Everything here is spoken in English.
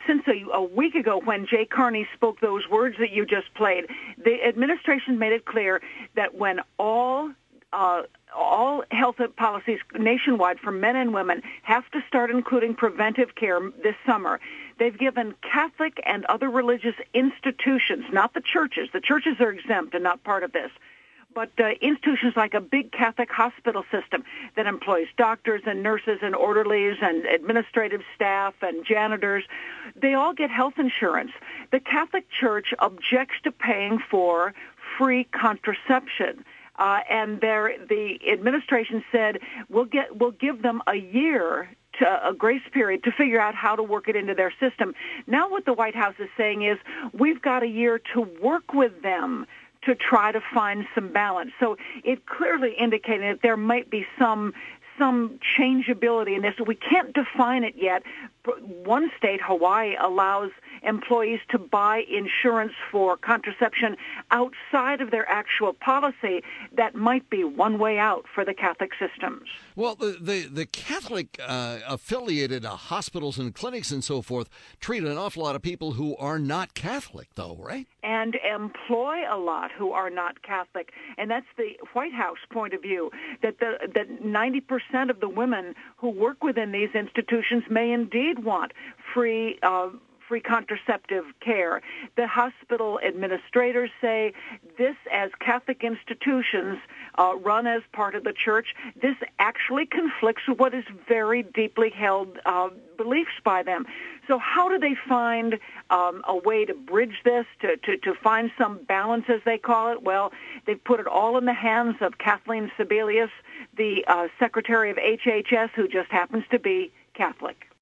since a week ago when Jay Carney spoke those words that you just played, the administration made it clear that when all health policies nationwide for men and women have to start including preventive care this summer. They've given Catholic and other religious institutions, not the churches are exempt and not part of this, but institutions like a big Catholic hospital system that employs doctors and nurses and orderlies and administrative staff and janitors, they all get health insurance. The Catholic Church objects to paying for free contraception. And the administration said we'll give them a year, a grace period, to figure out how to work it into their system. Now what the White House is saying is we've got a year to work with them to try to find some balance. So it clearly indicated that there might be some changeability in this. We can't define it yet. One state, Hawaii, allows employees to buy insurance for contraception outside of their actual policy. That might be one way out for the Catholic systems. Well, the Catholic affiliated hospitals and clinics and so forth treat an awful lot of people who are not Catholic, though, right? And employ a lot who are not Catholic. And that's the White House point of view, that 90% of the women who work within these institutions may indeed want free contraceptive care. The hospital administrators say this, as Catholic institutions run as part of the church, this actually conflicts with what is very deeply held beliefs by them. So how do they find a way to bridge this, to find some balance, as they call it? Well, they've put it all in the hands of Kathleen Sebelius, the Secretary of HHS, who just happens to be Catholic.